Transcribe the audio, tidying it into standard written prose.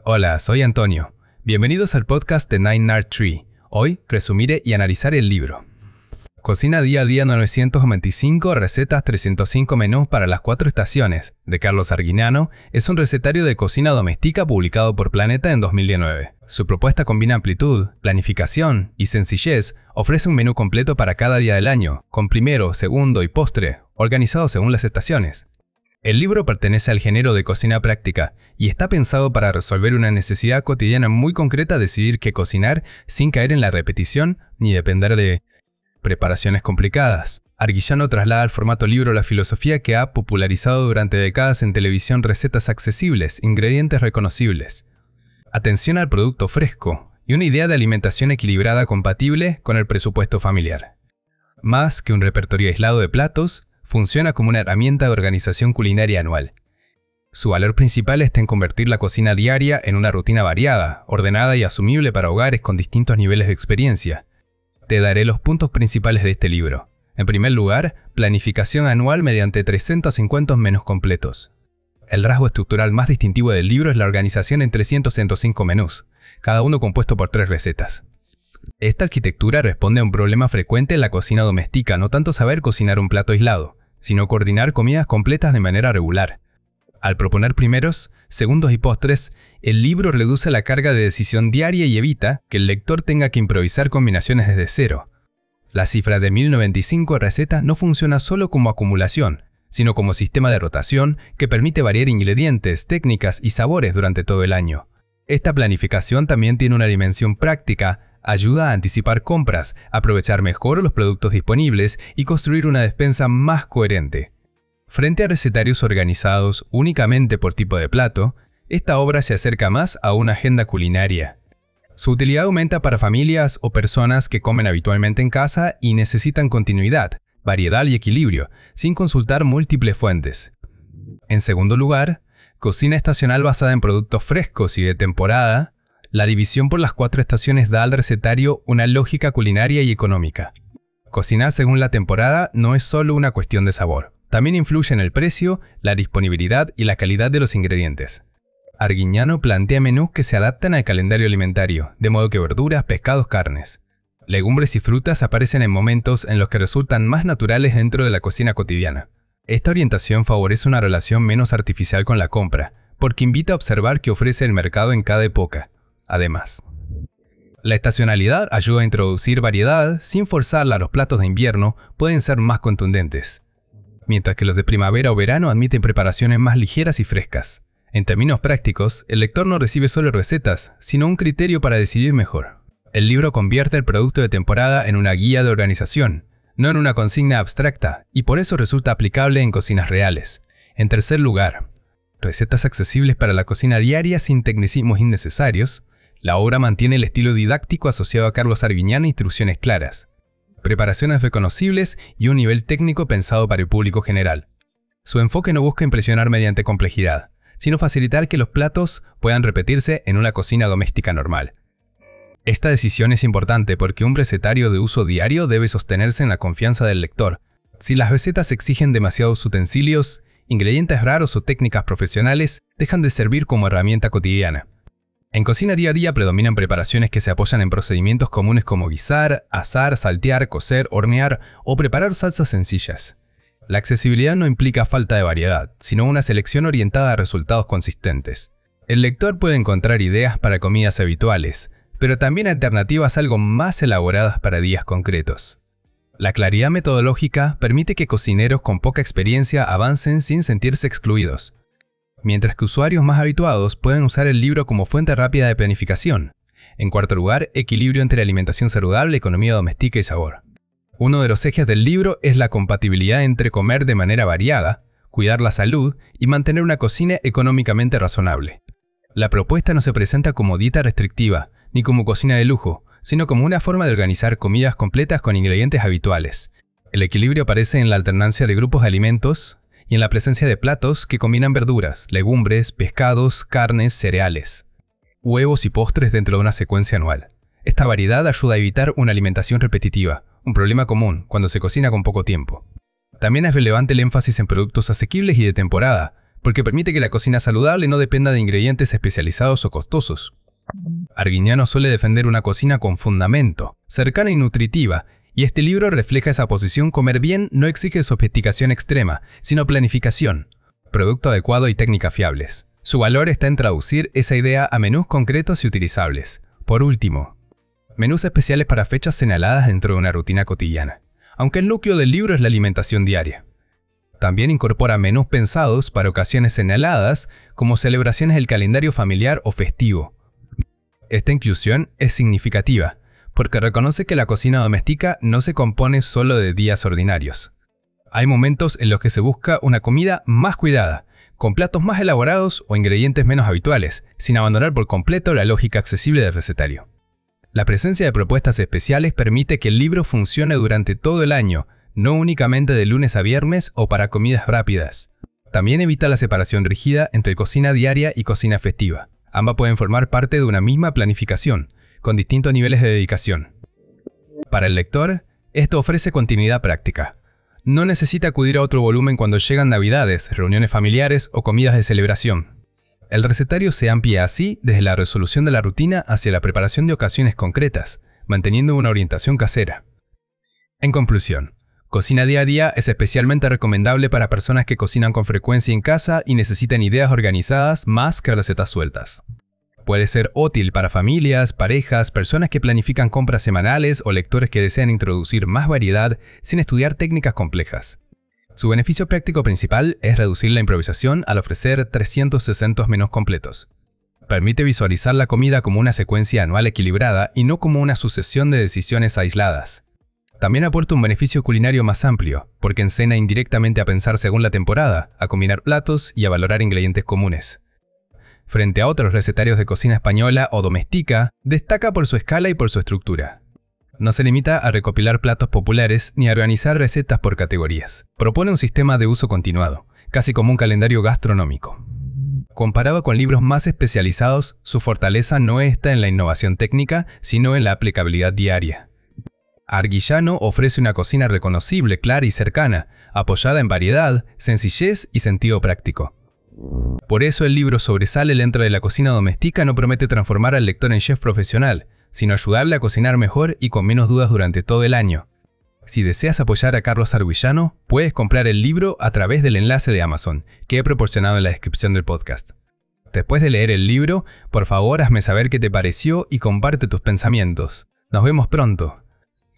Hola, soy Antonio. Bienvenidos al podcast de Nine Nard Tree. Hoy resumiré y analizaré el libro. Cocina día a día 925 recetas 305 menús para las 4 estaciones, de Carlos Arguiñano, es un recetario de cocina doméstica publicado por Planeta en 2019. Su propuesta combina amplitud, planificación y sencillez, ofrece un menú completo para cada día del año, con primero, segundo y postre, organizado según las estaciones. El libro pertenece al género de cocina práctica y está pensado para resolver una necesidad cotidiana muy concreta: decidir qué cocinar sin caer en la repetición ni depender de preparaciones complicadas. Arguiñano traslada al formato libro la filosofía que ha popularizado durante décadas en televisión: recetas accesibles, ingredientes reconocibles, atención al producto fresco y una idea de alimentación equilibrada compatible con el presupuesto familiar. Más que un repertorio aislado de platos, funciona como una herramienta de organización culinaria anual. Su valor principal está en convertir la cocina diaria en una rutina variada, ordenada y asumible para hogares con distintos niveles de experiencia. Te daré los puntos principales de este libro. En primer lugar, planificación anual mediante 350 menús completos. El rasgo estructural más distintivo del libro es la organización en 305 menús, cada uno compuesto por 3 recetas. Esta arquitectura responde a un problema frecuente en la cocina doméstica: no tanto saber cocinar un plato aislado, sino coordinar comidas completas de manera regular. Al proponer primeros, segundos y postres, el libro reduce la carga de decisión diaria y evita que el lector tenga que improvisar combinaciones desde cero. La cifra de 1095 recetas no funciona solo como acumulación, sino como sistema de rotación que permite variar ingredientes, técnicas y sabores durante todo el año. Esta planificación también tiene una dimensión práctica: ayuda a anticipar compras, aprovechar mejor los productos disponibles y construir una despensa más coherente. Frente a recetarios organizados únicamente por tipo de plato, esta obra se acerca más a una agenda culinaria. Su utilidad aumenta para familias o personas que comen habitualmente en casa y necesitan continuidad, variedad y equilibrio, sin consultar múltiples fuentes. En segundo lugar, cocina estacional basada en productos frescos y de temporada. La división por las 4 estaciones da al recetario una lógica culinaria y económica. Cocinar según la temporada no es solo una cuestión de sabor. También influye en el precio, la disponibilidad y la calidad de los ingredientes. Arguiñano plantea menús que se adaptan al calendario alimentario, de modo que verduras, pescados, carnes, legumbres y frutas aparecen en momentos en los que resultan más naturales dentro de la cocina cotidiana. Esta orientación favorece una relación menos artificial con la compra, porque invita a observar qué ofrece el mercado en cada época. Además, la estacionalidad ayuda a introducir variedad sin forzarla. Los platos de invierno pueden ser más contundentes, mientras que los de primavera o verano admiten preparaciones más ligeras y frescas. En términos prácticos, el lector no recibe solo recetas, sino un criterio para decidir mejor. El libro convierte el producto de temporada en una guía de organización, no en una consigna abstracta, y por eso resulta aplicable en cocinas reales. En tercer lugar, recetas accesibles para la cocina diaria sin tecnicismos innecesarios. La obra mantiene el estilo didáctico asociado a Carlos Arguiñano: instrucciones claras, preparaciones reconocibles y un nivel técnico pensado para el público general. Su enfoque no busca impresionar mediante complejidad, sino facilitar que los platos puedan repetirse en una cocina doméstica normal. Esta decisión es importante porque un recetario de uso diario debe sostenerse en la confianza del lector. Si las recetas exigen demasiados utensilios, ingredientes raros o técnicas profesionales, dejan de servir como herramienta cotidiana. En cocina día a día predominan preparaciones que se apoyan en procedimientos comunes como guisar, asar, saltear, cocer, hornear o preparar salsas sencillas. La accesibilidad no implica falta de variedad, sino una selección orientada a resultados consistentes. El lector puede encontrar ideas para comidas habituales, pero también alternativas algo más elaboradas para días concretos. La claridad metodológica permite que cocineros con poca experiencia avancen sin sentirse excluidos, mientras que usuarios más habituados pueden usar el libro como fuente rápida de planificación. En cuarto lugar, equilibrio entre alimentación saludable, economía doméstica y sabor. Uno de los ejes del libro es la compatibilidad entre comer de manera variada, cuidar la salud y mantener una cocina económicamente razonable. La propuesta no se presenta como dieta restrictiva, ni como cocina de lujo, sino como una forma de organizar comidas completas con ingredientes habituales. El equilibrio aparece en la alternancia de grupos de alimentos y en la presencia de platos que combinan verduras, legumbres, pescados, carnes, cereales, huevos y postres dentro de una secuencia anual. Esta variedad ayuda a evitar una alimentación repetitiva, un problema común cuando se cocina con poco tiempo. También es relevante el énfasis en productos asequibles y de temporada, porque permite que la cocina saludable no dependa de ingredientes especializados o costosos. Arguiñano suele defender una cocina con fundamento, cercana y nutritiva, y este libro refleja esa posición. Comer bien no exige sofisticación extrema, sino planificación, producto adecuado y técnicas fiables. Su valor está en traducir esa idea a menús concretos y utilizables. Por último, menús especiales para fechas señaladas dentro de una rutina cotidiana, aunque el núcleo del libro es la alimentación diaria. También incorpora menús pensados para ocasiones señaladas, como celebraciones del calendario familiar o festivo. Esta inclusión es significativa, porque reconoce que la cocina doméstica no se compone solo de días ordinarios. Hay momentos en los que se busca una comida más cuidada, con platos más elaborados o ingredientes menos habituales, sin abandonar por completo la lógica accesible del recetario. La presencia de propuestas especiales permite que el libro funcione durante todo el año, no únicamente de lunes a viernes o para comidas rápidas. También evita la separación rígida entre cocina diaria y cocina festiva. Ambas pueden formar parte de una misma planificación, con distintos niveles de dedicación. Para el lector, esto ofrece continuidad práctica. No necesita acudir a otro volumen cuando llegan navidades, reuniones familiares o comidas de celebración. El recetario se amplía así desde la resolución de la rutina hacia la preparación de ocasiones concretas, manteniendo una orientación casera. En conclusión, Cocina Día a Día es especialmente recomendable para personas que cocinan con frecuencia en casa y necesitan ideas organizadas más que recetas sueltas. Puede ser útil para familias, parejas, personas que planifican compras semanales o lectores que desean introducir más variedad sin estudiar técnicas complejas. Su beneficio práctico principal es reducir la improvisación al ofrecer 360 menús completos. Permite visualizar la comida como una secuencia anual equilibrada y no como una sucesión de decisiones aisladas. También aporta un beneficio culinario más amplio, porque enseña indirectamente a pensar según la temporada, a combinar platos y a valorar ingredientes comunes. Frente a otros recetarios de cocina española o doméstica, destaca por su escala y por su estructura. No se limita a recopilar platos populares ni a organizar recetas por categorías. Propone un sistema de uso continuado, casi como un calendario gastronómico. Comparado con libros más especializados, su fortaleza no está en la innovación técnica, sino en la aplicabilidad diaria. Arguiñano ofrece una cocina reconocible, clara y cercana, apoyada en variedad, sencillez y sentido práctico. Por eso el libro sobresale dentro de la cocina doméstica. No promete transformar al lector en chef profesional, sino ayudarle a cocinar mejor y con menos dudas durante todo el año. Si deseas apoyar a Carlos Arguiñano, puedes comprar el libro a través del enlace de Amazon, que he proporcionado en la descripción del podcast. Después de leer el libro, por favor hazme saber qué te pareció y comparte tus pensamientos. Nos vemos pronto.